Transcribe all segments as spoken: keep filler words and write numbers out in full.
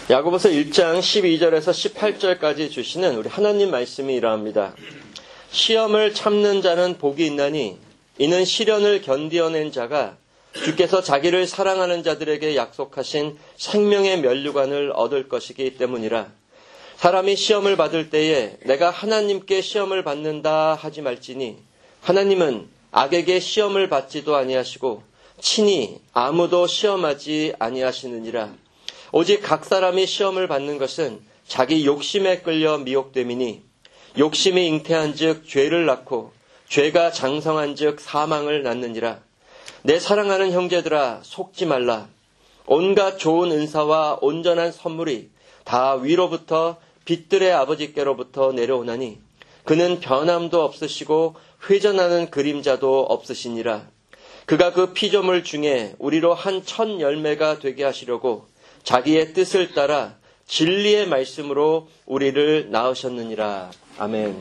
야고보서 일 장 십이 절에서 십팔 절까지 주시는 우리 하나님 말씀이 이러합니다. 시험을 참는 자는 복이 있나니 이는 시련을 견디어낸 자가 주께서 자기를 사랑하는 자들에게 약속하신 생명의 면류관을 얻을 것이기 때문이라. 사람이 시험을 받을 때에 내가 하나님께 시험을 받는다 하지 말지니 하나님은 악에게 시험을 받지도 아니하시고 친히 아무도 시험하지 아니하시느니라. 오직 각 사람이 시험을 받는 것은 자기 욕심에 끌려 미혹됨이니 욕심이 잉태한 즉 죄를 낳고 죄가 장성한 즉 사망을 낳느니라. 내 사랑하는 형제들아 속지 말라. 온갖 좋은 은사와 온전한 선물이 다 위로부터 빛들의 아버지께로부터 내려오나니 그는 변함도 없으시고 회전하는 그림자도 없으시니라. 그가 그 피조물 중에 우리로 한 첫 열매가 되게 하시려고 자기의 뜻을 따라 진리의 말씀으로 우리를 낳으셨느니라. 아멘.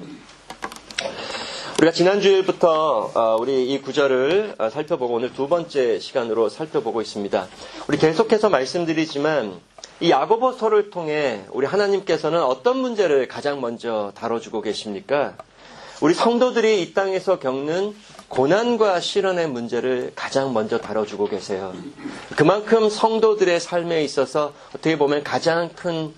우리가 지난 주일부터 우리 이 구절을 살펴보고 오늘 두 번째 시간으로 살펴보고 있습니다. 우리 계속해서 말씀드리지만 이 야고보서를 통해 우리 하나님께서는 어떤 문제를 가장 먼저 다뤄주고 계십니까? 우리 성도들이 이 땅에서 겪는 고난과 시련의 문제를 가장 먼저 다뤄주고 계세요. 그만큼 성도들의 삶에 있어서 어떻게 보면 가장 큰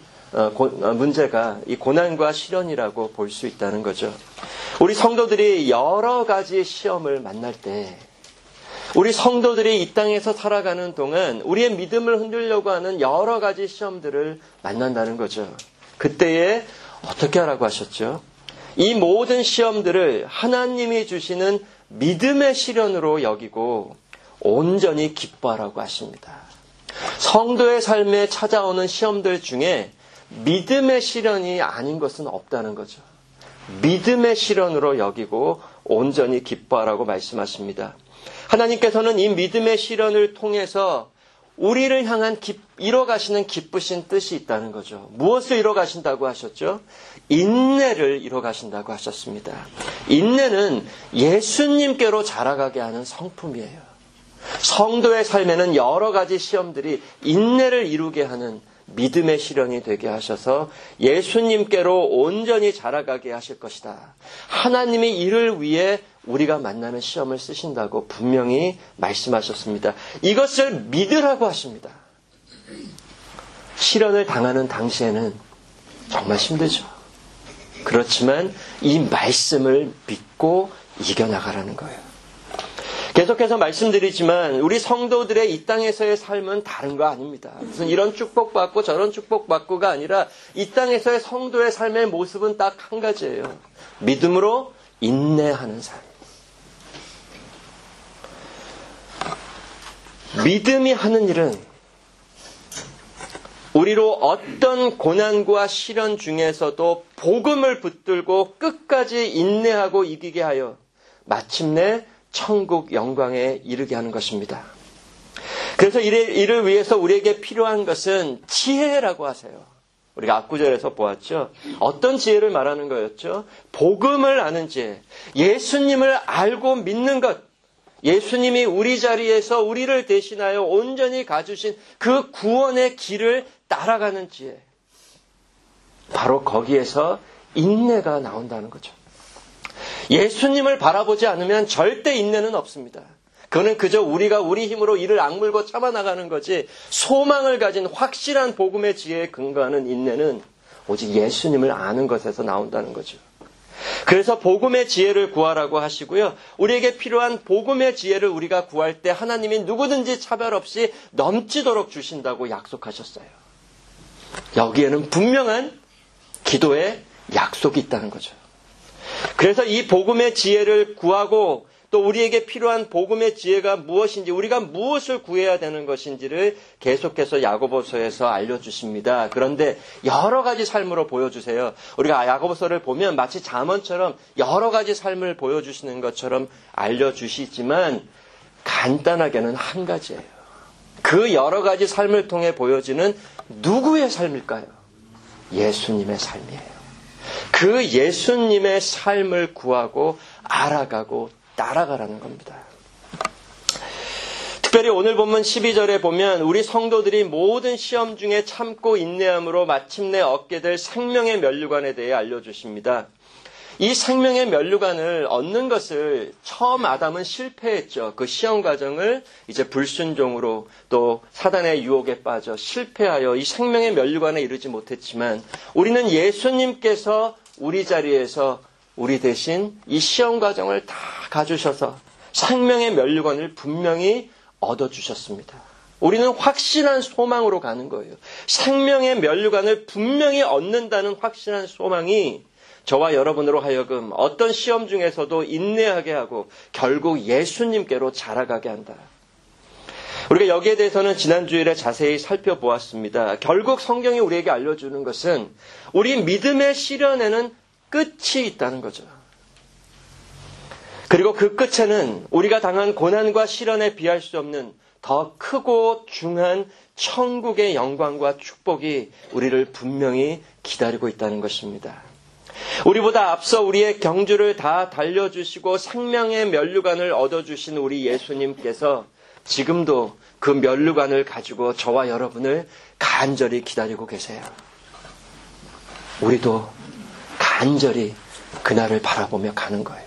문제가 이 고난과 시련이라고 볼 수 있다는 거죠. 우리 성도들이 여러 가지 시험을 만날 때 우리 성도들이 이 땅에서 살아가는 동안 우리의 믿음을 흔들려고 하는 여러 가지 시험들을 만난다는 거죠. 그때에 어떻게 하라고 하셨죠? 이 모든 시험들을 하나님이 주시는 믿음의 시련으로 여기고 온전히 기뻐하라고 하십니다. 성도의 삶에 찾아오는 시험들 중에 믿음의 시련이 아닌 것은 없다는 거죠. 믿음의 시련으로 여기고 온전히 기뻐하라고 말씀하십니다. 하나님께서는 이 믿음의 시련을 통해서 우리를 향한 기, 이뤄가시는 기쁘신 뜻이 있다는 거죠. 무엇을 이뤄가신다고 하셨죠? 인내를 이뤄가신다고 하셨습니다. 인내는 예수님께로 자라가게 하는 성품이에요. 성도의 삶에는 여러 가지 시험들이 인내를 이루게 하는 믿음의 시련이 되게 하셔서 예수님께로 온전히 자라가게 하실 것이다. 하나님이 이를 위해 우리가 만나는 시험을 쓰신다고 분명히 말씀하셨습니다. 이것을 믿으라고 하십니다. 시련을 당하는 당시에는 정말 힘들죠. 그렇지만 이 말씀을 믿고 이겨나가라는 거예요. 계속해서 말씀드리지만 우리 성도들의 이 땅에서의 삶은 다른 거 아닙니다. 무슨 이런 축복받고 저런 축복받고가 아니라 이 땅에서의 성도의 삶의 모습은 딱 한 가지예요. 믿음으로 인내하는 삶. 믿음이 하는 일은 우리로 어떤 고난과 시련 중에서도 복음을 붙들고 끝까지 인내하고 이기게 하여 마침내 천국 영광에 이르게 하는 것입니다. 그래서 이를, 이를 위해서 우리에게 필요한 것은 지혜라고 하세요. 우리가 앞구절에서 보았죠. 어떤 지혜를 말하는 거였죠? 복음을 아는 지혜. 예수님을 알고 믿는 것. 예수님이 우리 자리에서 우리를 대신하여 온전히 가주신 그 구원의 길을 따라가는 지혜. 바로 거기에서 인내가 나온다는 거죠. 예수님을 바라보지 않으면 절대 인내는 없습니다. 그거는 그저 우리가 우리 힘으로 이를 악물고 참아나가는 거지, 소망을 가진 확실한 복음의 지혜에 근거하는 인내는 오직 예수님을 아는 것에서 나온다는 거죠. 그래서 복음의 지혜를 구하라고 하시고요. 우리에게 필요한 복음의 지혜를 우리가 구할 때 하나님이 누구든지 차별 없이 넘치도록 주신다고 약속하셨어요. 여기에는 분명한 기도의 약속이 있다는 거죠. 그래서 이 복음의 지혜를 구하고 또 우리에게 필요한 복음의 지혜가 무엇인지, 우리가 무엇을 구해야 되는 것인지를 계속해서 야고보서에서 알려주십니다. 그런데 여러 가지 삶으로 보여주세요. 우리가 야고보서를 보면 마치 잠언처럼 여러 가지 삶을 보여주시는 것처럼 알려주시지만 간단하게는 한 가지예요. 그 여러 가지 삶을 통해 보여지는 누구의 삶일까요? 예수님의 삶이에요. 그 예수님의 삶을 구하고 알아가고 따라가라는 겁니다. 특별히 오늘 본문 십이 절에 보면 우리 성도들이 모든 시험 중에 참고 인내함으로 마침내 얻게 될 생명의 면류관에 대해 알려주십니다. 이 생명의 면류관을 얻는 것을 처음 아담은 실패했죠. 그 시험 과정을 이제 불순종으로 또 사단의 유혹에 빠져 실패하여 이 생명의 면류관에 이르지 못했지만 우리는 예수님께서 우리 자리에서 우리 대신 이 시험 과정을 다 가주셔서 생명의 면류관을 분명히 얻어주셨습니다. 우리는 확실한 소망으로 가는 거예요. 생명의 면류관을 분명히 얻는다는 확실한 소망이 저와 여러분으로 하여금 어떤 시험 중에서도 인내하게 하고 결국 예수님께로 자라가게 한다. 우리가 여기에 대해서는 지난 주일에 자세히 살펴보았습니다. 결국 성경이 우리에게 알려주는 것은 우리 믿음의 시련에는 끝이 있다는 거죠. 그리고 그 끝에는 우리가 당한 고난과 시련에 비할 수 없는 더 크고 중한 천국의 영광과 축복이 우리를 분명히 기다리고 있다는 것입니다. 우리보다 앞서 우리의 경주를 다 달려주시고 생명의 면류관을 얻어주신 우리 예수님께서 지금도 그 면류관을 가지고 저와 여러분을 간절히 기다리고 계세요. 우리도 간절히 그날을 바라보며 가는 거예요.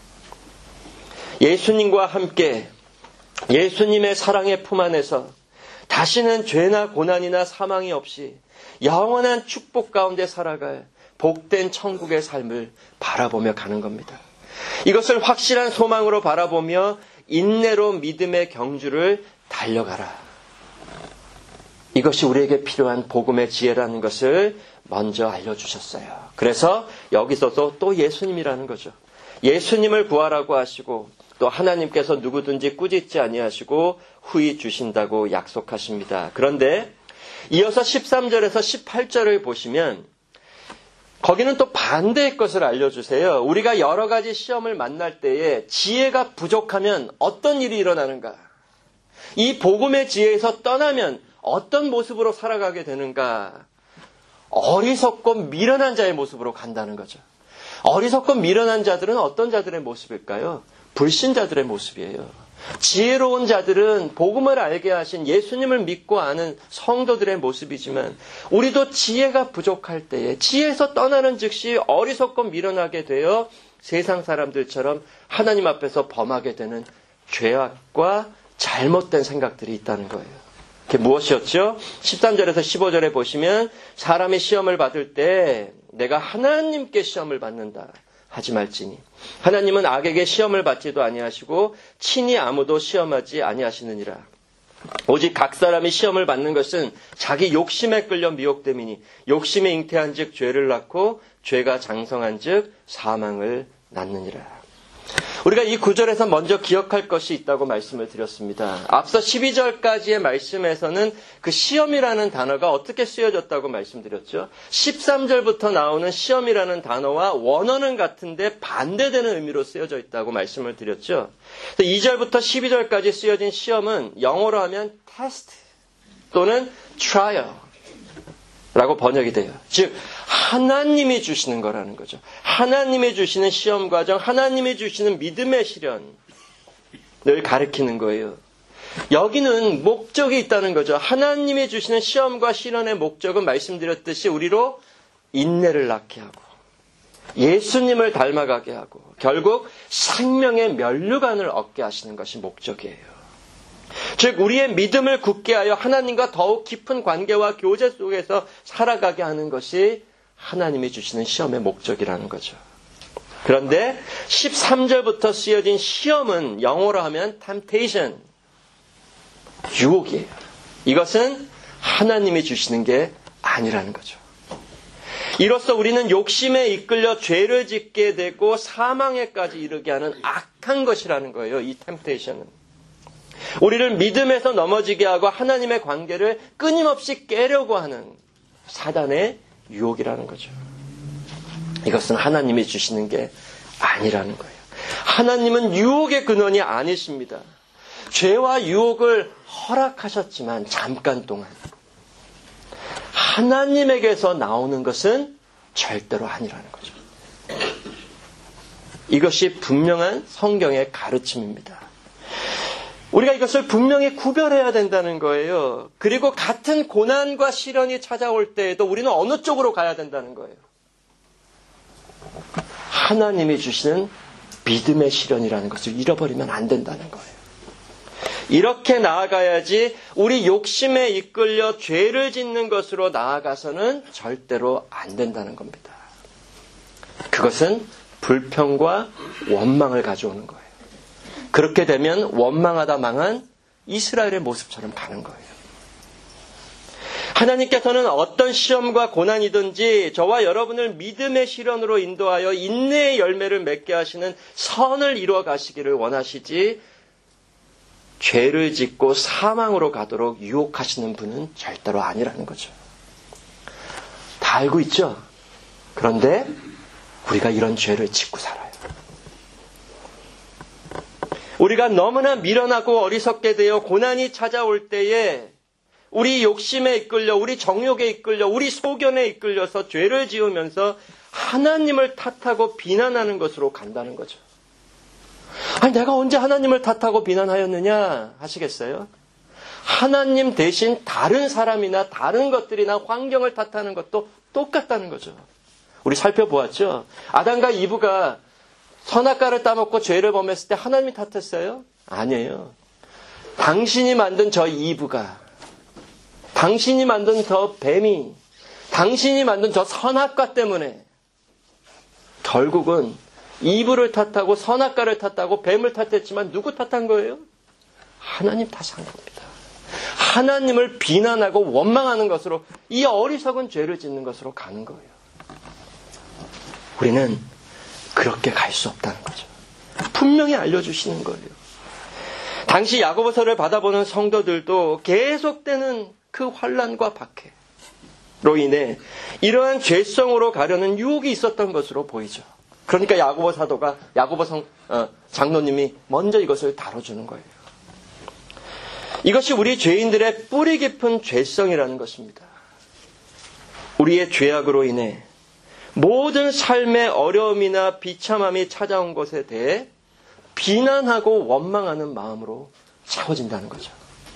예수님과 함께 예수님의 사랑의 품 안에서 다시는 죄나 고난이나 사망이 없이 영원한 축복 가운데 살아갈 복된 천국의 삶을 바라보며 가는 겁니다. 이것을 확실한 소망으로 바라보며 인내로 믿음의 경주를 달려가라. 이것이 우리에게 필요한 복음의 지혜라는 것을 먼저 알려주셨어요. 그래서 여기서도 또 예수님이라는 거죠. 예수님을 구하라고 하시고 또 하나님께서 누구든지 꾸짖지 아니하시고 후히 주신다고 약속하십니다. 그런데 이어서 십삼 절에서 십팔 절을 보시면 거기는 또 반대의 것을 알려주세요. 우리가 여러 가지 시험을 만날 때에 지혜가 부족하면 어떤 일이 일어나는가? 이 복음의 지혜에서 떠나면 어떤 모습으로 살아가게 되는가? 어리석고 미련한 자의 모습으로 간다는 거죠. 어리석고 미련한 자들은 어떤 자들의 모습일까요? 불신자들의 모습이에요. 지혜로운 자들은 복음을 알게 하신 예수님을 믿고 아는 성도들의 모습이지만 우리도 지혜가 부족할 때에 지혜에서 떠나는 즉시 어리석고 미련하게 되어 세상 사람들처럼 하나님 앞에서 범하게 되는 죄악과 잘못된 생각들이 있다는 거예요. 그게 무엇이었죠? 십삼 절에서 십오 절에 보시면 사람이 시험을 받을 때 내가 하나님께 시험을 받는다 하지 말지니 하나님은 악에게 시험을 받지도 아니하시고 친히 아무도 시험하지 아니하시느니라. 오직 각 사람이 시험을 받는 것은 자기 욕심에 끌려 미혹됨이니 욕심에 잉태한 즉 죄를 낳고 죄가 장성한 즉 사망을 낳느니라. 우리가 이 구절에서 먼저 기억할 것이 있다고 말씀을 드렸습니다. 앞서 십이 절까지의 말씀에서는 그 시험이라는 단어가 어떻게 쓰여졌다고 말씀드렸죠. 십삼 절부터 나오는 시험이라는 단어와 원어는 같은데 반대되는 의미로 쓰여져 있다고 말씀을 드렸죠. 이 절부터 십이 절까지 쓰여진 시험은 영어로 하면 test 또는 trial 라고 번역이 돼요. 즉 하나님이 주시는 거라는 거죠. 하나님이 주시는 시험 과정, 하나님이 주시는 믿음의 시련을 가리키는 거예요. 여기는 목적이 있다는 거죠. 하나님이 주시는 시험과 시련의 목적은 말씀드렸듯이 우리로 인내를 낳게 하고 예수님을 닮아가게 하고 결국 생명의 면류관을 얻게 하시는 것이 목적이에요. 즉 우리의 믿음을 굳게 하여 하나님과 더욱 깊은 관계와 교제 속에서 살아가게 하는 것이 하나님이 주시는 시험의 목적이라는 거죠. 그런데 십삼 절부터 쓰여진 시험은 영어로 하면 temptation, 유혹이에요. 이것은 하나님이 주시는 게 아니라는 거죠. 이로써 우리는 욕심에 이끌려 죄를 짓게 되고 사망에까지 이르게 하는 악한 것이라는 거예요. 이 temptation은. 우리를 믿음에서 넘어지게 하고 하나님의 관계를 끊임없이 깨려고 하는 사단의 유혹이라는 거죠. 이것은 하나님이 주시는 게 아니라는 거예요. 하나님은 유혹의 근원이 아니십니다. 죄와 유혹을 허락하셨지만 잠깐 동안 하나님에게서 나오는 것은 절대로 아니라는 거죠. 이것이 분명한 성경의 가르침입니다. 우리가 이것을 분명히 구별해야 된다는 거예요. 그리고 같은 고난과 시련이 찾아올 때에도 우리는 어느 쪽으로 가야 된다는 거예요. 하나님이 주시는 믿음의 시련이라는 것을 잃어버리면 안 된다는 거예요. 이렇게 나아가야지 우리 욕심에 이끌려 죄를 짓는 것으로 나아가서는 절대로 안 된다는 겁니다. 그것은 불평과 원망을 가져오는 거예요. 그렇게 되면 원망하다 망한 이스라엘의 모습처럼 가는 거예요. 하나님께서는 어떤 시험과 고난이든지 저와 여러분을 믿음의 시련으로 인도하여 인내의 열매를 맺게 하시는 선을 이루어 가시기를 원하시지 죄를 짓고 사망으로 가도록 유혹하시는 분은 절대로 아니라는 거죠. 다 알고 있죠? 그런데 우리가 이런 죄를 짓고 살아요. 우리가 너무나 미련하고 어리석게 되어 고난이 찾아올 때에 우리 욕심에 이끌려, 우리 정욕에 이끌려, 우리 소견에 이끌려서 죄를 지으면서 하나님을 탓하고 비난하는 것으로 간다는 거죠. 아니, 내가 언제 하나님을 탓하고 비난하였느냐 하시겠어요? 하나님 대신 다른 사람이나 다른 것들이나 환경을 탓하는 것도 똑같다는 거죠. 우리 살펴보았죠? 아담과 이브가 선악과를 따먹고 죄를 범했을 때 하나님이 탓했어요? 아니에요. 당신이 만든 저 이브가, 당신이 만든 저 뱀이, 당신이 만든 저 선악과 때문에 결국은 이브를 탓하고 선악과를 탓하고 뱀을 탓했지만 누구 탓한 거예요? 하나님 탓한 겁니다. 하나님을 비난하고 원망하는 것으로 이 어리석은 죄를 짓는 것으로 가는 거예요. 우리는 그렇게 갈 수 없다는 거죠. 분명히 알려주시는 거예요. 당시 야고보서를 받아보는 성도들도 계속되는 그 환난과 박해로 인해 이러한 죄성으로 가려는 유혹이 있었던 것으로 보이죠. 그러니까 야고보 사도가 야고보 성, 어, 장로님이 먼저 이것을 다뤄주는 거예요. 이것이 우리 죄인들의 뿌리 깊은 죄성이라는 것입니다. 우리의 죄악으로 인해 모든 삶의 어려움이나 비참함이 찾아온 것에 대해 비난하고 원망하는 마음으로 채워진다는 거죠.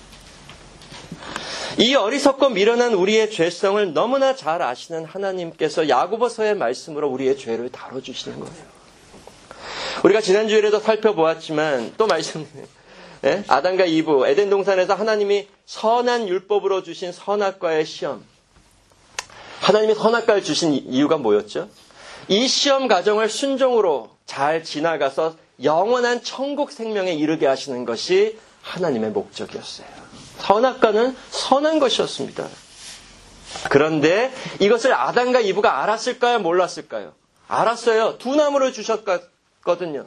이 어리석고 미련한 우리의 죄성을 너무나 잘 아시는 하나님께서 야고보서의 말씀으로 우리의 죄를 다뤄주시는 거예요. 우리가 지난주에도 살펴보았지만 또 말씀드려요. 예? 아담과 이브, 에덴 동산에서 하나님이 선한 율법으로 주신 선악과의 시험. 하나님이 선악과를 주신 이유가 뭐였죠? 이 시험 과정을 순종으로 잘 지나가서 영원한 천국 생명에 이르게 하시는 것이 하나님의 목적이었어요. 선악과는 선한 것이었습니다. 그런데 이것을 아담과 이브가 알았을까요? 몰랐을까요? 알았어요. 두 나무를 주셨거든요.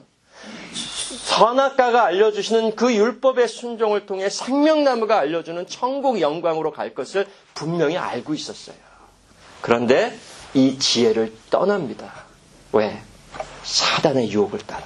선악과가 알려주시는 그 율법의 순종을 통해 생명나무가 알려주는 천국 영광으로 갈 것을 분명히 알고 있었어요. 그런데 이 지혜를 떠납니다. 왜? 사단의 유혹을 따라.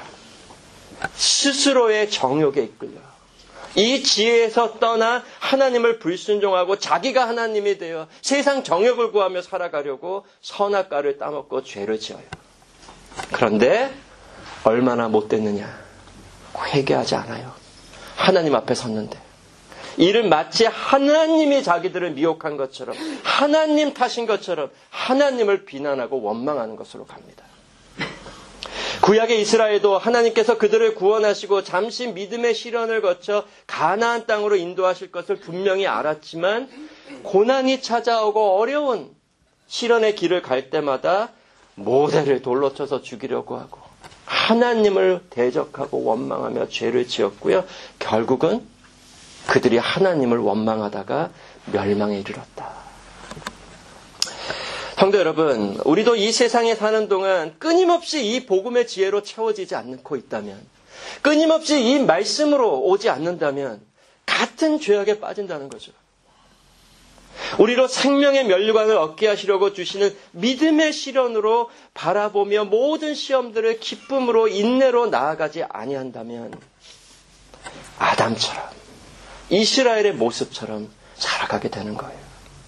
스스로의 정욕에 이끌려. 이 지혜에서 떠나 하나님을 불순종하고 자기가 하나님이 되어 세상 정욕을 구하며 살아가려고 선악과를 따먹고 죄를 지어요. 그런데 얼마나 못됐느냐. 회개하지 않아요. 하나님 앞에 섰는데. 이를 마치 하나님이 자기들을 미혹한 것처럼, 하나님 탓인 것처럼 하나님을 비난하고 원망하는 것으로 갑니다. 구약의 이스라엘도 하나님께서 그들을 구원하시고 잠시 믿음의 시련을 거쳐 가나안 땅으로 인도하실 것을 분명히 알았지만 고난이 찾아오고 어려운 시련의 길을 갈 때마다 모세를 돌로 쳐서 죽이려고 하고 하나님을 대적하고 원망하며 죄를 지었고요. 결국은 그들이 하나님을 원망하다가 멸망에 이르렀다. 성도 여러분, 우리도 이 세상에 사는 동안 끊임없이 이 복음의 지혜로 채워지지 않고 있다면, 끊임없이 이 말씀으로 오지 않는다면 같은 죄악에 빠진다는 거죠. 우리로 생명의 면류관을 얻게 하시려고 주시는 믿음의 시련으로 바라보며 모든 시험들을 기쁨으로 인내로 나아가지 아니한다면 아담처럼 이스라엘의 모습처럼 살아가게 되는 거예요.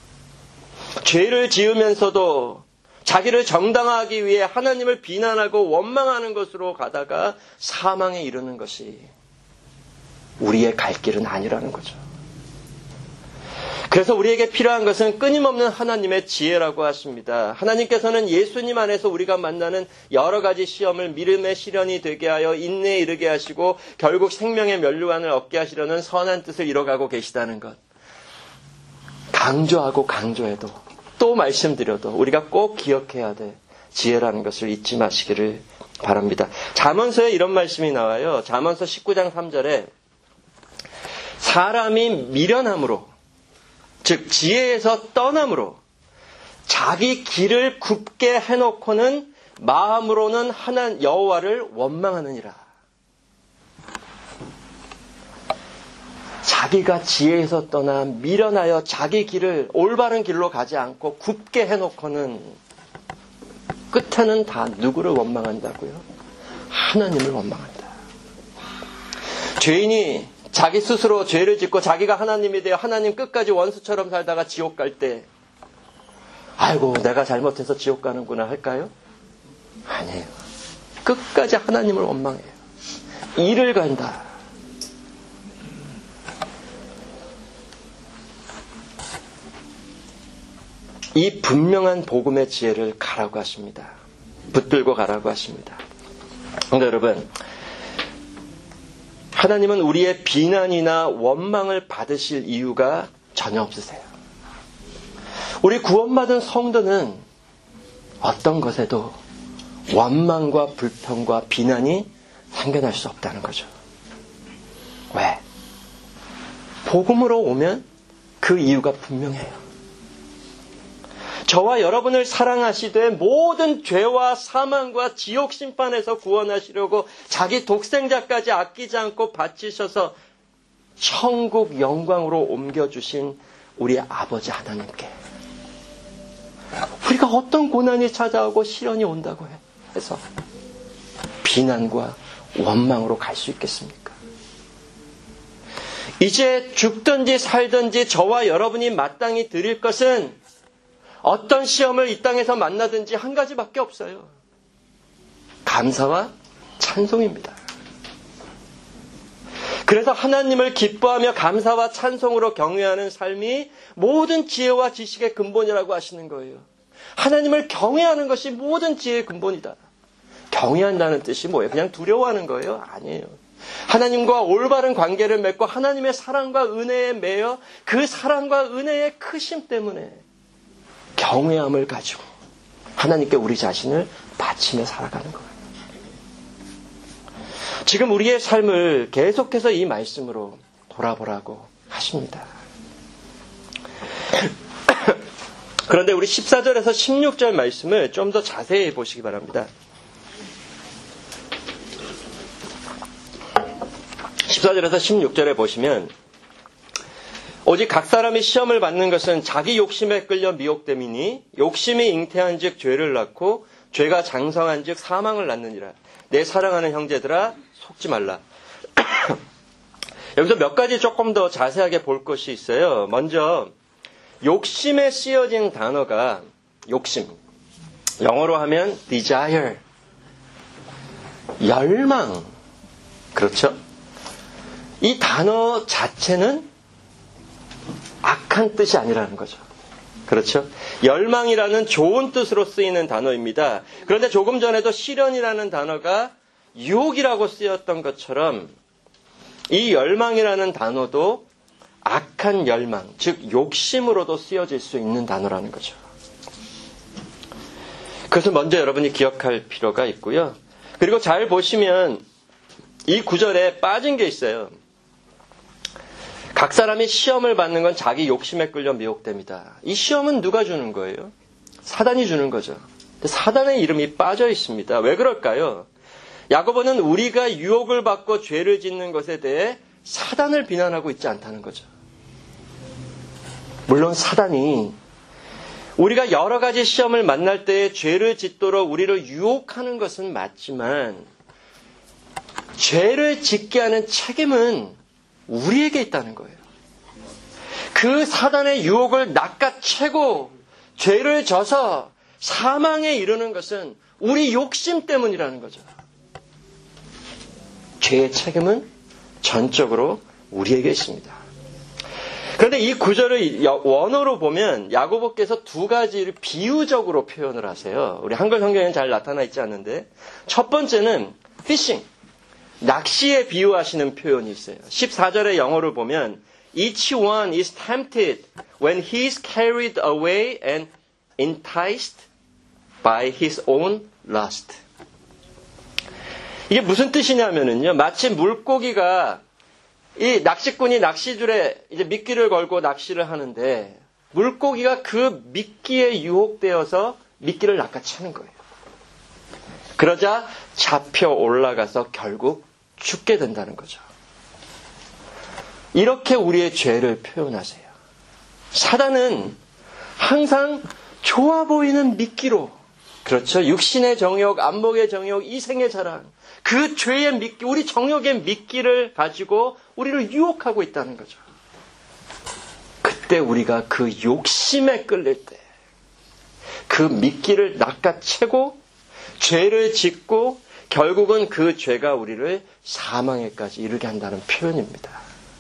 죄를 지으면서도 자기를 정당화하기 위해 하나님을 비난하고 원망하는 것으로 가다가 사망에 이르는 것이 우리의 갈 길은 아니라는 거죠. 그래서 우리에게 필요한 것은 끊임없는 하나님의 지혜라고 하십니다. 하나님께서는 예수님 안에서 우리가 만나는 여러 가지 시험을 믿음의 시련이 되게 하여 인내에 이르게 하시고 결국 생명의 면류관을 얻게 하시려는 선한 뜻을 이뤄가고 계시다는 것. 강조하고 강조해도 또 말씀드려도 우리가 꼭 기억해야 돼. 지혜라는 것을 잊지 마시기를 바랍니다. 잠언서에 이런 말씀이 나와요. 잠언서 십구 장 삼 절에 사람이 미련함으로 즉 지혜에서 떠남으로 자기 길을 굽게 해놓고는 마음으로는 하나님 여호와를 원망하느니라. 자기가 지혜에서 떠나 미련하여 자기 길을 올바른 길로 가지 않고 굽게 해놓고는 끝에는 다 누구를 원망한다고요? 하나님을 원망한다. 죄인이 자기 스스로 죄를 짓고 자기가 하나님이 되어 하나님 끝까지 원수처럼 살다가 지옥 갈 때 아이고 내가 잘못해서 지옥 가는구나 할까요? 아니에요. 끝까지 하나님을 원망해요. 이를 간다. 이 분명한 복음의 지혜를 가라고 하십니다. 붙들고 가라고 하십니다. 그런데 여러분, 하나님은 우리의 비난이나 원망을 받으실 이유가 전혀 없으세요. 우리 구원받은 성도는 어떤 것에도 원망과 불평과 비난이 생겨날 수 없다는 거죠. 왜? 복음으로 오면 그 이유가 분명해요. 저와 여러분을 사랑하시되 모든 죄와 사망과 지옥 심판에서 구원하시려고 자기 독생자까지 아끼지 않고 바치셔서 천국 영광으로 옮겨주신 우리 아버지 하나님께 우리가 어떤 고난이 찾아오고 시련이 온다고 해서 비난과 원망으로 갈 수 있겠습니까? 이제 죽든지 살든지 저와 여러분이 마땅히 드릴 것은 어떤 시험을 이 땅에서 만나든지 한 가지밖에 없어요. 감사와 찬송입니다. 그래서 하나님을 기뻐하며 감사와 찬송으로 경외하는 삶이 모든 지혜와 지식의 근본이라고 하시는 거예요. 하나님을 경외하는 것이 모든 지혜의 근본이다. 경외한다는 뜻이 뭐예요? 그냥 두려워하는 거예요? 아니에요. 하나님과 올바른 관계를 맺고 하나님의 사랑과 은혜에 매여 그 사랑과 은혜의 크심 때문에 경외함을 가지고 하나님께 우리 자신을 바치며 살아가는 거예요. 지금 우리의 삶을 계속해서 이 말씀으로 돌아보라고 하십니다. 그런데 우리 십사 절에서 십육 절 말씀을 좀 더 자세히 보시기 바랍니다. 십사 절에서 십육 절에 보시면 오직 각 사람이 시험을 받는 것은 자기 욕심에 끌려 미혹됨이니 욕심이 잉태한 즉 죄를 낳고 죄가 장성한 즉 사망을 낳느니라. 내 사랑하는 형제들아 속지 말라. 여기서 몇 가지 조금 더 자세하게 볼 것이 있어요. 먼저 욕심에 쓰여진 단어가 욕심. 영어로 하면 desire. 열망. 그렇죠? 이 단어 자체는 악한 뜻이 아니라는 거죠. 그렇죠? 열망이라는 좋은 뜻으로 쓰이는 단어입니다. 그런데 조금 전에도 시련이라는 단어가 유혹이라고 쓰였던 것처럼 이 열망이라는 단어도 악한 열망, 즉 욕심으로도 쓰여질 수 있는 단어라는 거죠. 그것을 먼저 여러분이 기억할 필요가 있고요. 그리고 잘 보시면 이 구절에 빠진 게 있어요. 각 사람이 시험을 받는 건 자기 욕심에 끌려 미혹됩니다. 이 시험은 누가 주는 거예요? 사단이 주는 거죠. 근데 사단의 이름이 빠져 있습니다. 왜 그럴까요? 야고보는 우리가 유혹을 받고 죄를 짓는 것에 대해 사단을 비난하고 있지 않다는 거죠. 물론 사단이 우리가 여러 가지 시험을 만날 때에 죄를 짓도록 우리를 유혹하는 것은 맞지만 죄를 짓게 하는 책임은 우리에게 있다는 거예요. 그 사단의 유혹을 낚아채고 죄를 져서 사망에 이르는 것은 우리 욕심 때문이라는 거죠. 죄의 책임은 전적으로 우리에게 있습니다. 그런데 이 구절을 원어로 보면 야고보께서 두 가지를 비유적으로 표현을 하세요. 우리 한글 성경에는 잘 나타나 있지 않는데, 첫 번째는 피싱, 낚시에 비유하시는 표현이 있어요. 십사 절의 영어를 보면 Each one is tempted when he is carried away and enticed by his own lust. 이게 무슨 뜻이냐면은요, 마치 물고기가 이 낚시꾼이 낚시줄에 이제 미끼를 걸고 낚시를 하는데 물고기가 그 미끼에 유혹되어서 미끼를 낚아채는 거예요. 그러자 잡혀 올라가서 결국 죽게 된다는 거죠. 이렇게 우리의 죄를 표현하세요. 사단은 항상 좋아 보이는 미끼로, 그렇죠, 육신의 정욕, 안목의 정욕, 이생의 자랑, 그 죄의 미끼, 우리 정욕의 미끼를 가지고 우리를 유혹하고 있다는 거죠. 그때 우리가 그 욕심에 끌릴 때 그 미끼를 낚아채고 죄를 짓고 결국은 그 죄가 우리를 사망에까지 이르게 한다는 표현입니다.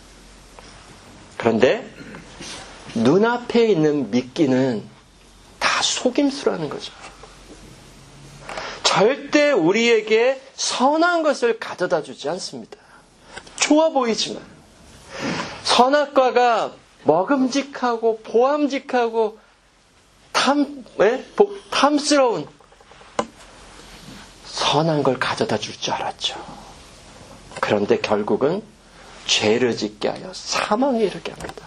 그런데 눈앞에 있는 미끼는 다 속임수라는 거죠. 절대 우리에게 선한 것을 가져다 주지 않습니다. 좋아 보이지만 선악과가 먹음직하고 보암직하고 탐, 예? 탐스러운 선한 걸 가져다 줄 줄 알았죠. 그런데 결국은 죄를 짓게 하여 사망에 이르게 합니다.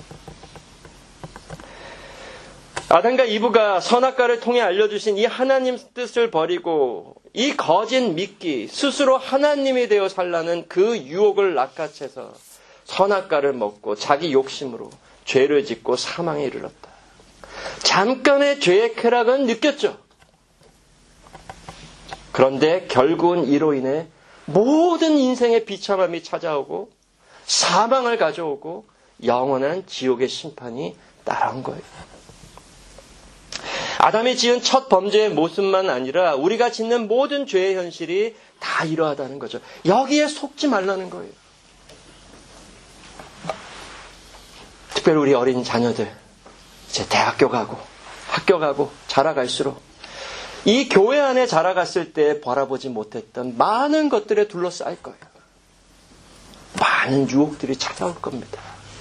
아담과 이브가 선악과를 통해 알려주신 이 하나님 뜻을 버리고 이 거짓 미끼, 스스로 하나님이 되어 살라는 그 유혹을 낚아채서 선악과를 먹고 자기 욕심으로 죄를 짓고 사망에 이르렀다. 잠깐의 죄의 쾌락은 느꼈죠. 그런데 결국은 이로 인해 모든 인생의 비참함이 찾아오고 사망을 가져오고 영원한 지옥의 심판이 따라온 거예요. 아담이 지은 첫 범죄의 모습만 아니라 우리가 짓는 모든 죄의 현실이 다 이러하다는 거죠. 여기에 속지 말라는 거예요. 특별히 우리 어린 자녀들, 이제 대학교 가고 학교 가고 자라갈수록 이 교회 안에 자라갔을 때 바라보지 못했던 많은 것들에 둘러싸일 거예요. 많은 유혹들이 찾아올 겁니다.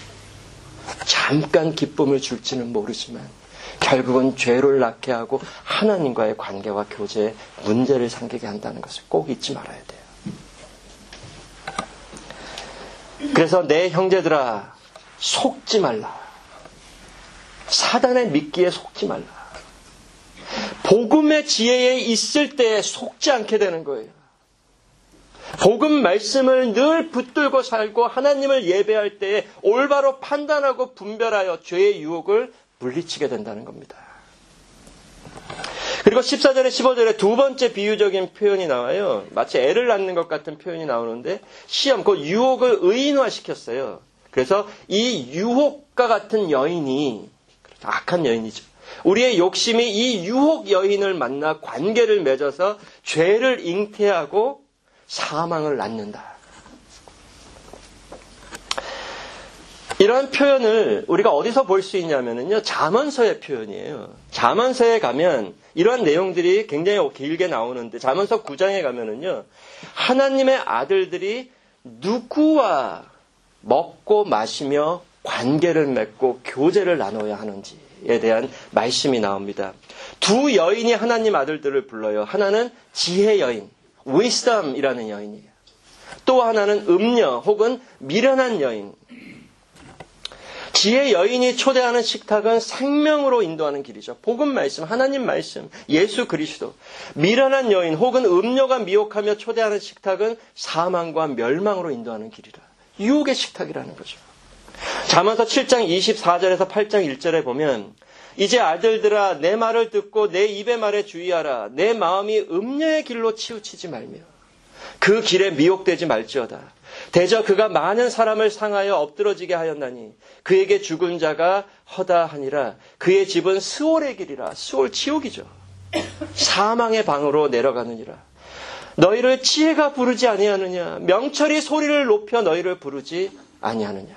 잠깐 기쁨을 줄지는 모르지만 결국은 죄를 낳게 하고 하나님과의 관계와 교제에 문제를 생기게 한다는 것을 꼭 잊지 말아야 돼요. 그래서 내 형제들아, 속지 말라. 사단의 미끼에 속지 말라. 복음의 지혜에 있을 때 속지 않게 되는 거예요. 복음 말씀을 늘 붙들고 살고 하나님을 예배할 때에 올바로 판단하고 분별하여 죄의 유혹을 물리치게 된다는 겁니다. 그리고 십사 절에 십오 절에 두 번째 비유적인 표현이 나와요. 마치 애를 낳는 것 같은 표현이 나오는데 시험, 그 유혹을 의인화시켰어요. 그래서 이 유혹과 같은 여인이, 악한 여인이죠. 우리의 욕심이 이 유혹 여인을 만나 관계를 맺어서 죄를 잉태하고 사망을 낳는다. 이런 표현을 우리가 어디서 볼 수 있냐면요, 잠언서의 표현이에요. 잠언서에 가면 이러한 내용들이 굉장히 길게 나오는데 잠언서 구 장에 가면은요, 하나님의 아들들이 누구와 먹고 마시며 관계를 맺고 교제를 나눠야 하는지에 대한 말씀이 나옵니다. 두 여인이 하나님 아들들을 불러요. 하나는 지혜 여인, wisdom이라는 여인이에요. 또 하나는 음녀 혹은 미련한 여인. 지혜 여인이 초대하는 식탁은 생명으로 인도하는 길이죠. 복음 말씀, 하나님 말씀, 예수 그리스도. 미련한 여인 혹은 음녀가 미혹하며 초대하는 식탁은 사망과 멸망으로 인도하는 길이라. 유혹의 식탁이라는 거죠. 잠언서 칠 장 이십사 절에서 팔 장 일 절에 보면 이제 아들들아 내 말을 듣고 내 입의 말에 주의하라. 내 마음이 음녀의 길로 치우치지 말며 그 길에 미혹되지 말지어다. 대저 그가 많은 사람을 상하여 엎드러지게 하였나니 그에게 죽은 자가 허다하니라. 그의 집은 스올의 길이라. 스올 지옥이죠. 사망의 방으로 내려가느니라. 너희를 지혜가 부르지 아니하느냐. 명철이 소리를 높여 너희를 부르지 아니하느냐.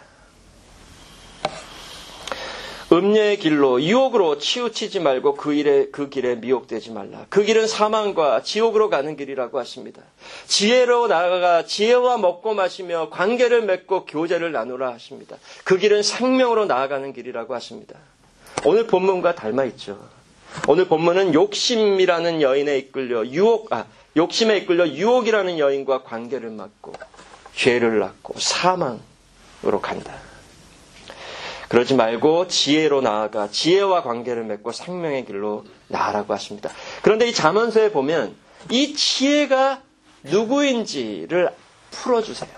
음녀의 길로 유혹으로 치우치지 말고 그 일에 그 길에 미혹되지 말라. 그 길은 사망과 지옥으로 가는 길이라고 하십니다. 지혜로 나아가 지혜와 먹고 마시며 관계를 맺고 교제를 나누라 하십니다. 그 길은 생명으로 나아가는 길이라고 하십니다. 오늘 본문과 닮아 있죠. 오늘 본문은 욕심이라는 여인에 이끌려 유혹 아 욕심에 이끌려 유혹이라는 여인과 관계를 맺고 죄를 낳고 사망으로 간다. 그러지 말고 지혜로 나아가 지혜와 관계를 맺고 생명의 길로 나아라고 하십니다. 그런데 이 잠언서에 보면 이 지혜가 누구인지를 풀어주세요.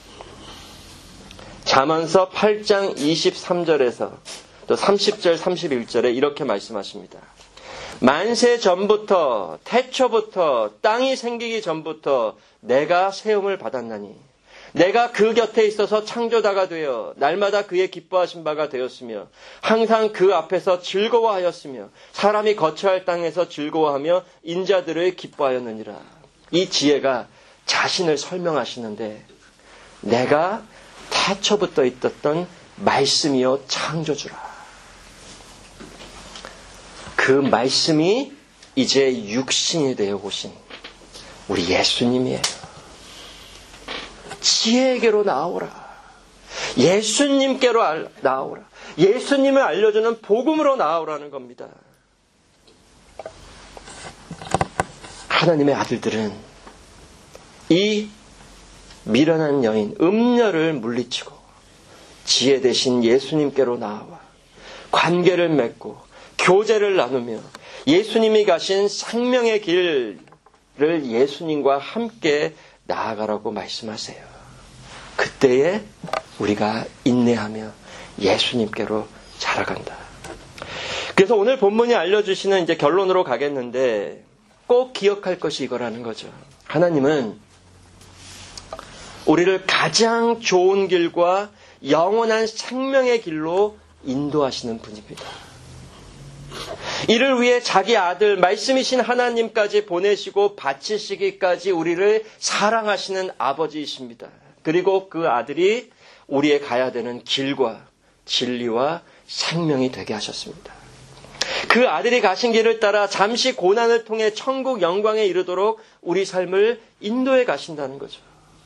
잠언서 팔 장 이십삼 절에서 또 삼십 절 삼십일 절에 이렇게 말씀하십니다. 만세 전부터 태초부터 땅이 생기기 전부터 내가 세움을 받았나니 내가 그 곁에 있어서 창조자가 되어 날마다 그의 기뻐하신 바가 되었으며 항상 그 앞에서 즐거워하였으며 사람이 거처할 땅에서 즐거워하며 인자들을 기뻐하였느니라. 이 지혜가 자신을 설명하시는데 내가 태초부터 있었던 말씀이요 창조주라. 그 말씀이 이제 육신이 되어 오신 우리 예수님이에요. 지혜에게로 나오라. 예수님께로 나오라. 예수님을 알려주는 복음으로 나오라는 겁니다. 하나님의 아들들은 이 미련한 여인 음녀를 물리치고 지혜 대신 예수님께로 나와 관계를 맺고 교제를 나누며 예수님이 가신 생명의 길을 예수님과 함께 나아가라고 말씀하세요. 그때에 우리가 인내하며 예수님께로 자라간다. 그래서 오늘 본문이 알려주시는 이제 결론으로 가겠는데 꼭 기억할 것이 이거라는 거죠. 하나님은 우리를 가장 좋은 길과 영원한 생명의 길로 인도하시는 분입니다. 이를 위해 자기 아들 말씀이신 하나님까지 보내시고 바치시기까지 우리를 사랑하시는 아버지이십니다. 그리고 그 아들이 우리의 가야 되는 길과 진리와 생명이 되게 하셨습니다. 그 아들이 가신 길을 따라 잠시 고난을 통해 천국 영광에 이르도록 우리 삶을 인도해 가신다는 거죠.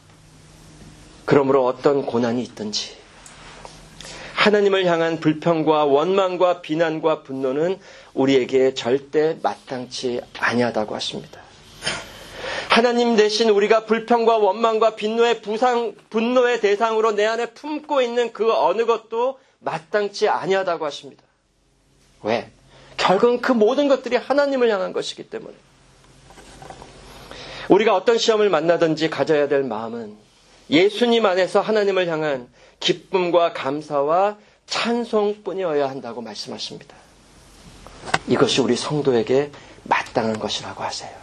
그러므로 어떤 고난이 있든지 하나님을 향한 불평과 원망과 비난과 분노는 우리에게 절대 마땅치 아니하다고 하십니다. 하나님 대신 우리가 불평과 원망과 분노의 부상, 분노의 대상으로 내 안에 품고 있는 그 어느 것도 마땅치 아니하다고 하십니다. 왜? 결국은 그 모든 것들이 하나님을 향한 것이기 때문에. 우리가 어떤 시험을 만나든지 가져야 될 마음은 예수님 안에서 하나님을 향한 기쁨과 감사와 찬송뿐이어야 한다고 말씀하십니다. 이것이 우리 성도에게 마땅한 것이라고 하세요.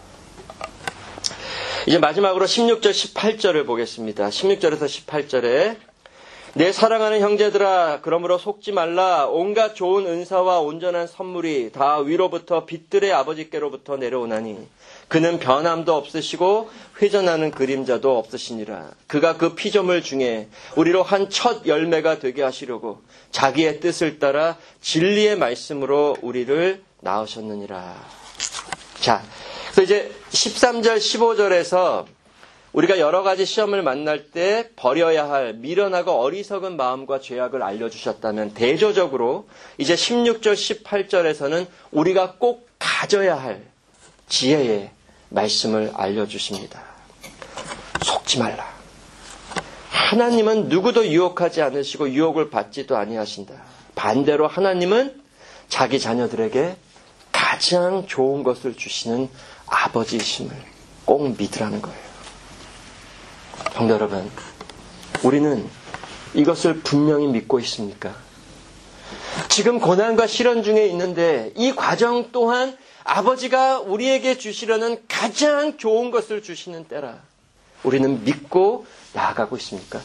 이제 마지막으로 십육 절 십팔 절을 보겠습니다. 십육 절에서 십팔 절에 내 사랑하는 형제들아 그러므로 속지 말라. 온갖 좋은 은사와 온전한 선물이 다 위로부터 빛들의 아버지께로부터 내려오나니 그는 변함도 없으시고 회전하는 그림자도 없으시니라. 그가 그 피조물 중에 우리로 한 첫 열매가 되게 하시려고 자기의 뜻을 따라 진리의 말씀으로 우리를 낳으셨느니라. 자, 그래서 이제 십삼 절 십오 절에서 우리가 여러 가지 시험을 만날 때 버려야 할 미련하고 어리석은 마음과 죄악을 알려주셨다면 대조적으로 이제 십육 절 십팔 절에서는 우리가 꼭 가져야 할 지혜의 말씀을 알려주십니다. 속지 말라. 하나님은 누구도 유혹하지 않으시고 유혹을 받지도 아니하신다. 반대로 하나님은 자기 자녀들에게 가장 좋은 것을 주시는 아버지이심을 꼭 믿으라는 거예요. 성도 여러분, 우리는 이것을 분명히 믿고 있습니까? 지금 고난과 시련 중에 있는데 이 과정 또한 아버지가 우리에게 주시려는 가장 좋은 것을 주시는 때라 우리는 믿고 나아가고 있습니까?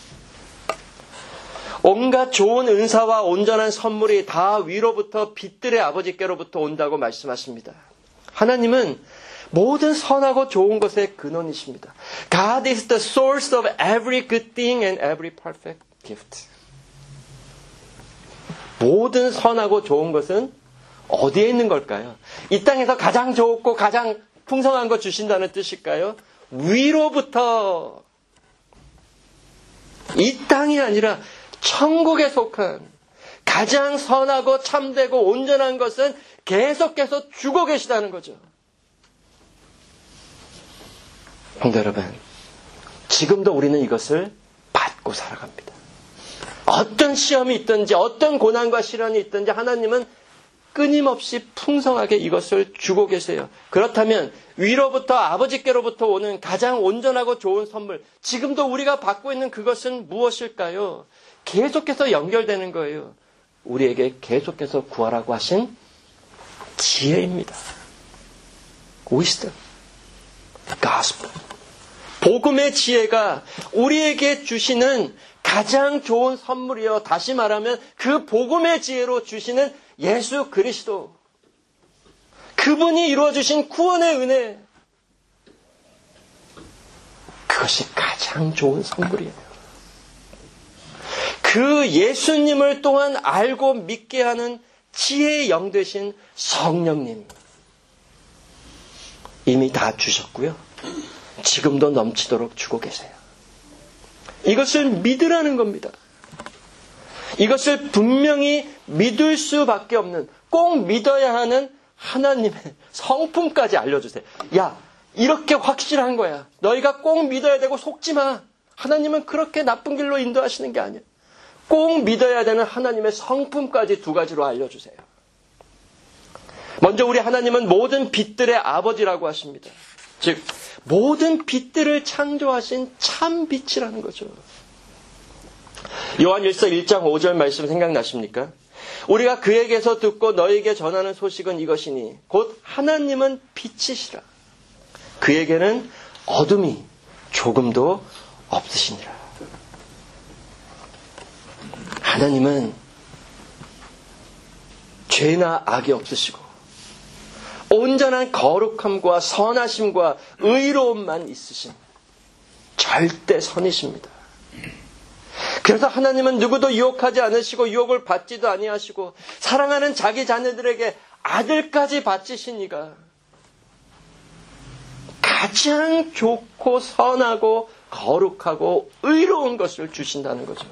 온갖 좋은 은사와 온전한 선물이 다 위로부터 빛들의 아버지께로부터 온다고 말씀하십니다. 하나님은 모든 선하고 좋은 것의 근원이십니다. God is the source of every good thing and every perfect gift. 모든 선하고 좋은 것은 어디에 있는 걸까요? 이 땅에서 가장 좋고 가장 풍성한 거 주신다는 뜻일까요? 위로부터, 이 땅이 아니라 천국에 속한 가장 선하고 참되고 온전한 것은 계속해서 주고 계시다는 거죠. 성도 여러분, 지금도 우리는 이것을 받고 살아갑니다. 어떤 시험이 있든지 어떤 고난과 시련이 있든지 하나님은 끊임없이 풍성하게 이것을 주고 계세요. 그렇다면 위로부터 아버지께로부터 오는 가장 온전하고 좋은 선물, 지금도 우리가 받고 있는 그것은 무엇일까요? 계속해서 연결되는 거예요. 우리에게 계속해서 구하라고 하신 지혜입니다. Wisdom, Gospel. 복음의 지혜가 우리에게 주시는 가장 좋은 선물이요. 다시 말하면 그 복음의 지혜로 주시는 예수 그리스도. 그분이 이루어주신 구원의 은혜. 그것이 가장 좋은 선물이에요. 그 예수님을 또한 알고 믿게 하는 지혜의 영 되신 성령님. 이미 다 주셨고요. 지금도 넘치도록 주고 계세요. 이것을 믿으라는 겁니다. 이것을 분명히 믿을 수밖에 없는, 꼭 믿어야 하는 하나님의 성품까지 알려주세요. 야, 이렇게 확실한 거야. 너희가 꼭 믿어야 되고 속지 마. 하나님은 그렇게 나쁜 길로 인도하시는 게 아니야. 꼭 믿어야 되는 하나님의 성품까지 두 가지로 알려주세요. 먼저 우리 하나님은 모든 빛들의 아버지라고 하십니다. 즉 모든 빛들을 창조하신 참 빛이라는 거죠. 요한일서 일 장 오 절 말씀 생각나십니까? 우리가 그에게서 듣고 너에게 전하는 소식은 이것이니 곧 하나님은 빛이시라. 그에게는 어둠이 조금도 없으시니라. 하나님은 죄나 악이 없으시고 온전한 거룩함과 선하심과 의로움만 있으신 절대 선이십니다. 그래서 하나님은 누구도 유혹하지 않으시고 유혹을 받지도 아니하시고 사랑하는 자기 자녀들에게 아들까지 바치신 이가 가장 좋고 선하고 거룩하고 의로운 것을 주신다는 거죠.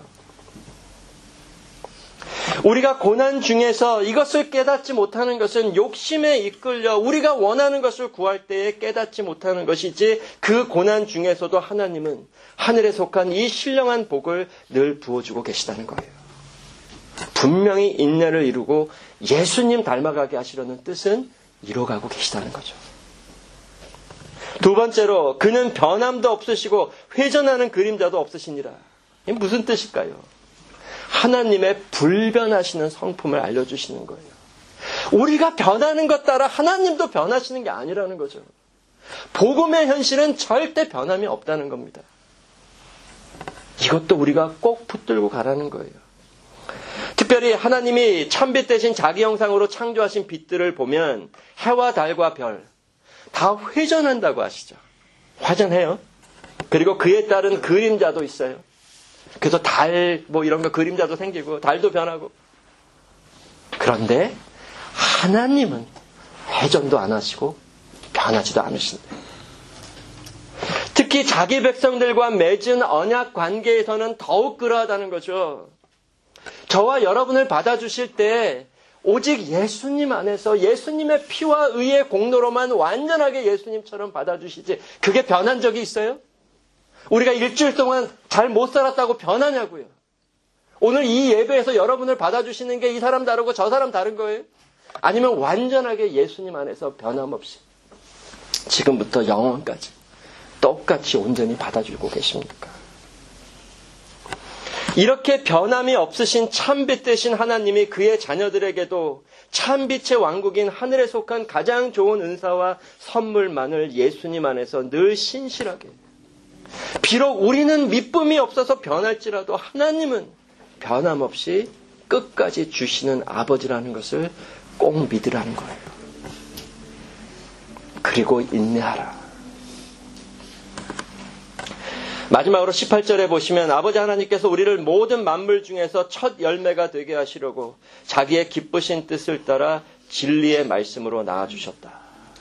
우리가 고난 중에서 이것을 깨닫지 못하는 것은 욕심에 이끌려 우리가 원하는 것을 구할 때에 깨닫지 못하는 것이지, 그 고난 중에서도 하나님은 하늘에 속한 이 신령한 복을 늘 부어주고 계시다는 거예요. 분명히 인내를 이루고 예수님 닮아가게 하시려는 뜻은 이뤄가고 계시다는 거죠. 두 번째로, 그는 변함도 없으시고 회전하는 그림자도 없으시니라. 이게 무슨 뜻일까요? 하나님의 불변하시는 성품을 알려주시는 거예요. 우리가 변하는 것 따라 하나님도 변하시는 게 아니라는 거죠. 복음의 현실은 절대 변함이 없다는 겁니다. 이것도 우리가 꼭 붙들고 가라는 거예요. 특별히 하나님이 참빛 대신 자기 형상으로 창조하신 빛들을 보면 해와 달과 별 다 회전한다고 하시죠. 회전해요. 그리고 그에 따른 그림자도 있어요. 그래서 달, 뭐 이런 거 그림자도 생기고, 달도 변하고. 그런데 하나님은 회전도 안 하시고, 변하지도 않으신대. 특히 자기 백성들과 맺은 언약 관계에서는 더욱 그러하다는 거죠. 저와 여러분을 받아주실 때, 오직 예수님 안에서 예수님의 피와 의의 공로로만 완전하게 예수님처럼 받아주시지, 그게 변한 적이 있어요? 우리가 일주일 동안 잘 못 살았다고 변하냐고요. 오늘 이 예배에서 여러분을 받아주시는 게 이 사람 다르고 저 사람 다른 거예요? 아니면 완전하게 예수님 안에서 변함없이 지금부터 영원까지 똑같이 온전히 받아주고 계십니까? 이렇게 변함이 없으신 참빛 되신 하나님이 그의 자녀들에게도 참빛의 왕국인 하늘에 속한 가장 좋은 은사와 선물만을 예수님 안에서 늘 신실하게, 비록 우리는 믿음이 없어서 변할지라도 하나님은 변함없이 끝까지 주시는 아버지라는 것을 꼭 믿으라는 거예요. 그리고 인내하라. 마지막으로 십팔 절에 보시면 아버지 하나님께서 우리를 모든 만물 중에서 첫 열매가 되게 하시려고 자기의 기쁘신 뜻을 따라 진리의 말씀으로 낳아주셨다.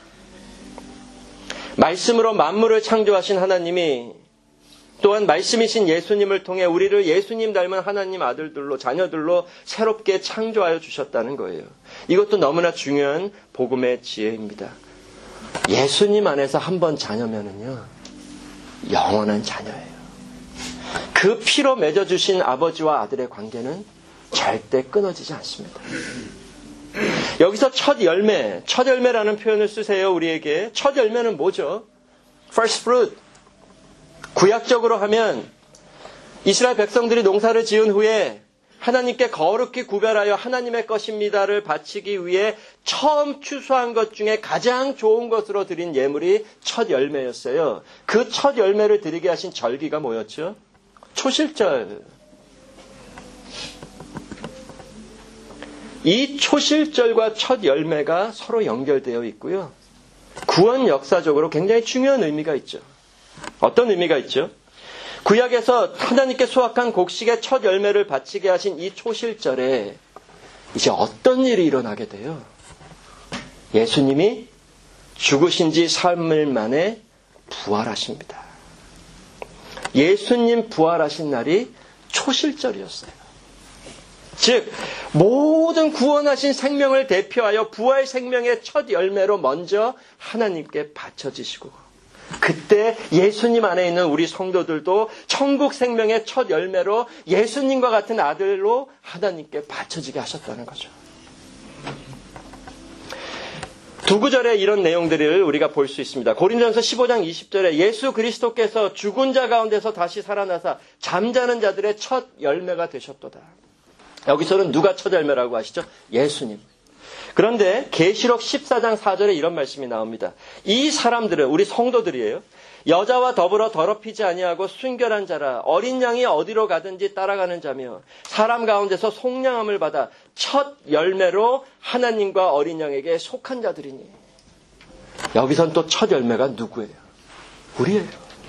말씀으로 만물을 창조하신 하나님이 또한 말씀이신 예수님을 통해 우리를 예수님 닮은 하나님 아들들로 자녀들로 새롭게 창조하여 주셨다는 거예요. 이것도 너무나 중요한 복음의 지혜입니다. 예수님 안에서 한번 자녀면은요, 영원한 자녀예요. 그 피로 맺어주신 아버지와 아들의 관계는 절대 끊어지지 않습니다. 여기서 첫 열매, 첫 열매라는 표현을 쓰세요, 우리에게. 첫 열매는 뭐죠? First fruit. 구약적으로 하면 이스라엘 백성들이 농사를 지은 후에 하나님께 거룩히 구별하여 하나님의 것입니다를 바치기 위해 처음 추수한 것 중에 가장 좋은 것으로 드린 예물이 첫 열매였어요. 그 첫 열매를 드리게 하신 절기가 뭐였죠? 초실절. 이 초실절과 첫 열매가 서로 연결되어 있고요. 구원 역사적으로 굉장히 중요한 의미가 있죠. 어떤 의미가 있죠? 구약에서 하나님께 수확한 곡식의 첫 열매를 바치게 하신 이 초실절에 이제 어떤 일이 일어나게 돼요? 예수님이 죽으신 지 사흘 만에 부활하십니다. 예수님 부활하신 날이 초실절이었어요. 즉 모든 구원하신 생명을 대표하여 부활 생명의 첫 열매로 먼저 하나님께 바쳐지시고, 그때 예수님 안에 있는 우리 성도들도 천국 생명의 첫 열매로 예수님과 같은 아들로 하나님께 바쳐지게 하셨다는 거죠. 두 구절에 이런 내용들을 우리가 볼 수 있습니다. 고린도전서 십오 장 이십 절에 예수 그리스도께서 죽은 자 가운데서 다시 살아나사 잠자는 자들의 첫 열매가 되셨도다. 여기서는 누가 첫 열매라고 하시죠? 예수님. 그런데 계시록 십사 장 사 절에 이런 말씀이 나옵니다. 이 사람들은 우리 성도들이에요. 여자와 더불어 더럽히지 아니하고 순결한 자라, 어린 양이 어디로 가든지 따라가는 자며 사람 가운데서 속량함을 받아 첫 열매로 하나님과 어린 양에게 속한 자들이니. 여기선 또 첫 열매가 누구예요? 우리예요.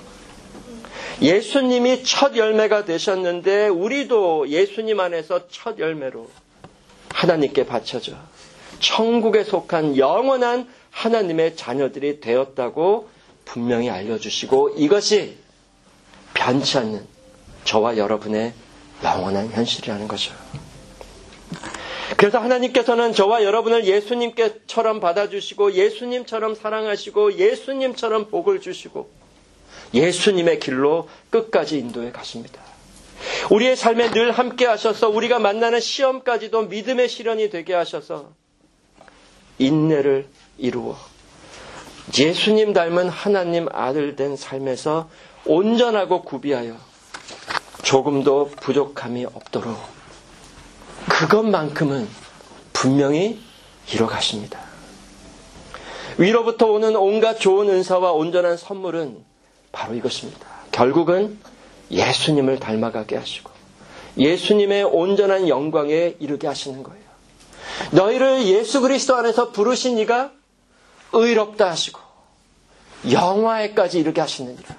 예수님이 첫 열매가 되셨는데 우리도 예수님 안에서 첫 열매로 하나님께 바쳐져 천국에 속한 영원한 하나님의 자녀들이 되었다고 분명히 알려주시고, 이것이 변치 않는 저와 여러분의 영원한 현실이라는 거죠. 그래서 하나님께서는 저와 여러분을 예수님께처럼 받아주시고 예수님처럼 사랑하시고 예수님처럼 복을 주시고 예수님의 길로 끝까지 인도해 가십니다. 우리의 삶에 늘 함께 하셔서 우리가 만나는 시험까지도 믿음의 시련이 되게 하셔서 인내를 이루어 예수님 닮은 하나님 아들 된 삶에서 온전하고 구비하여 조금도 부족함이 없도록 그것만큼은 분명히 이뤄가십니다. 위로부터 오는 온갖 좋은 은사와 온전한 선물은 바로 이것입니다. 결국은 예수님을 닮아가게 하시고 예수님의 온전한 영광에 이르게 하시는 거예요. 너희를 예수 그리스도 안에서 부르신 이가 의롭다 하시고 영화에까지 이르게 하시느니라.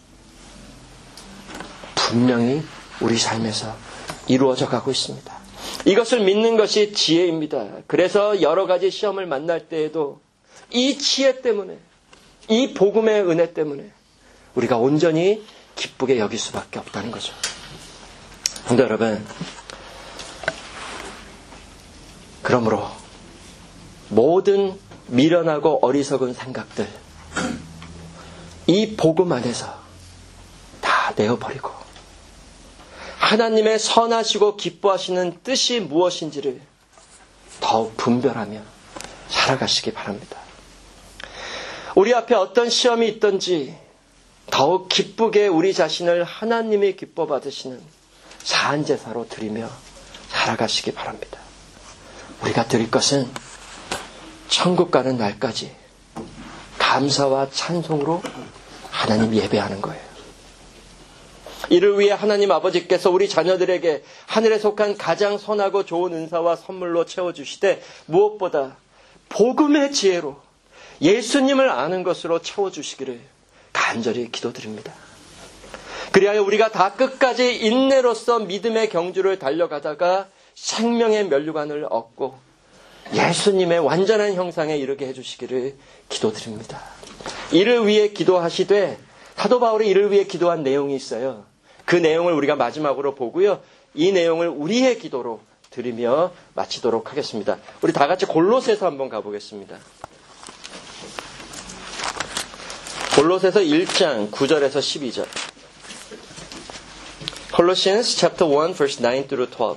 분명히 우리 삶에서 이루어져 가고 있습니다. 이것을 믿는 것이 지혜입니다. 그래서 여러 가지 시험을 만날 때에도 이 지혜 때문에, 이 복음의 은혜 때문에 우리가 온전히 기쁘게 여길 수밖에 없다는 거죠. 근데 여러분, 그러므로 모든 미련하고 어리석은 생각들, 이 복음 안에서 다 내어버리고 하나님의 선하시고 기뻐하시는 뜻이 무엇인지를 더욱 분별하며 살아가시기 바랍니다. 우리 앞에 어떤 시험이 있든지 더욱 기쁘게 우리 자신을 하나님이 기뻐 받으시는 사한제사로 드리며 살아가시기 바랍니다. 우리가 드릴 것은 천국 가는 날까지 감사와 찬송으로 하나님 예배하는 거예요. 이를 위해 하나님 아버지께서 우리 자녀들에게 하늘에 속한 가장 선하고 좋은 은사와 선물로 채워주시되 무엇보다 복음의 지혜로 예수님을 아는 것으로 채워주시기를 간절히 기도드립니다. 그리하여 우리가 다 끝까지 인내로서 믿음의 경주를 달려가다가 생명의 면류관을 얻고 예수님의 완전한 형상에 이르게 해주시기를 기도드립니다. 이를 위해 기도하시되 사도 바울이 이를 위해 기도한 내용이 있어요. 그 내용을 우리가 마지막으로 보고요. 이 내용을 우리의 기도로 드리며 마치도록 하겠습니다. 우리 다 같이 골로새서 한번 가보겠습니다. 골로새서 일 장 구 절에서 십이 절. Colossians chapter one verse nine through twelve.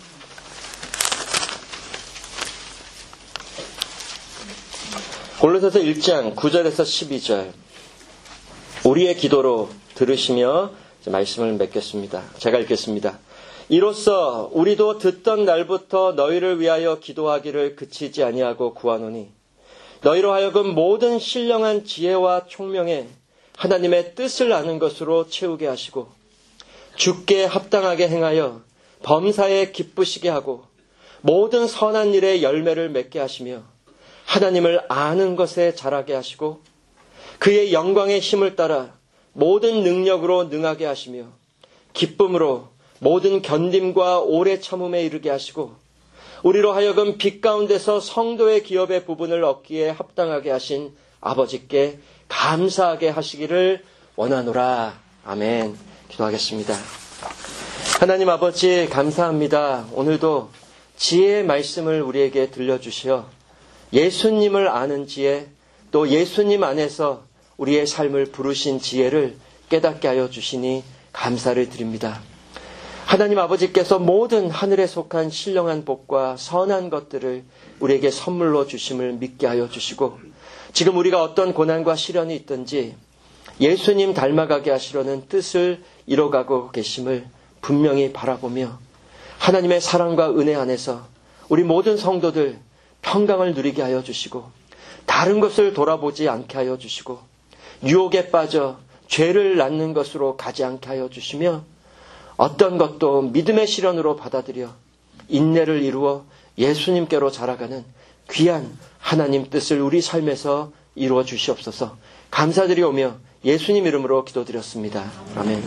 골로새서 일 장 구 절에서 십이 절. 우리의 기도로 들으시며 말씀을 맺겠습니다. 제가 읽겠습니다. 이로써 우리도 듣던 날부터 너희를 위하여 기도하기를 그치지 아니하고 구하노니 너희로 하여금 모든 신령한 지혜와 총명에 하나님의 뜻을 아는 것으로 채우게 하시고 주께 합당하게 행하여 범사에 기쁘시게 하고 모든 선한 일에 열매를 맺게 하시며 하나님을 아는 것에 자라게 하시고 그의 영광의 힘을 따라 모든 능력으로 능하게 하시며 기쁨으로 모든 견딤과 오래 참음에 이르게 하시고 우리로 하여금 빛 가운데서 성도의 기업의 부분을 얻기에 합당하게 하신 아버지께 감사하게 하시기를 원하노라. 아멘. 기도하겠습니다. 하나님 아버지 감사합니다. 오늘도 지혜의 말씀을 우리에게 들려주시어 예수님을 아는 지혜, 또 예수님 안에서 우리의 삶을 부르신 지혜를 깨닫게 하여 주시니 감사를 드립니다. 하나님 아버지께서 모든 하늘에 속한 신령한 복과 선한 것들을 우리에게 선물로 주심을 믿게 하여 주시고 지금 우리가 어떤 고난과 시련이 있든지 예수님 닮아가게 하시려는 뜻을 이뤄가고 계심을 분명히 바라보며 하나님의 사랑과 은혜 안에서 우리 모든 성도들 평강을 누리게 하여 주시고 다른 것을 돌아보지 않게 하여 주시고 유혹에 빠져 죄를 낳는 것으로 가지 않게 하여 주시며 어떤 것도 믿음의 시련으로 받아들여 인내를 이루어 예수님께로 자라가는 귀한 하나님 뜻을 우리 삶에서 이루어 주시옵소서. 감사드리오며 예수님 이름으로 기도드렸습니다. 아멘.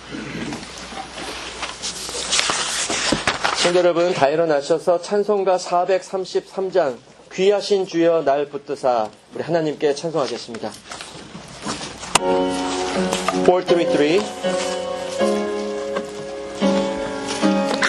성도 여러분 다 일어나셔서 찬송가 사백삼십삼 장 귀하신 주여 날 붙드사 우리 하나님께 찬송하겠습니다. 사백삼십삼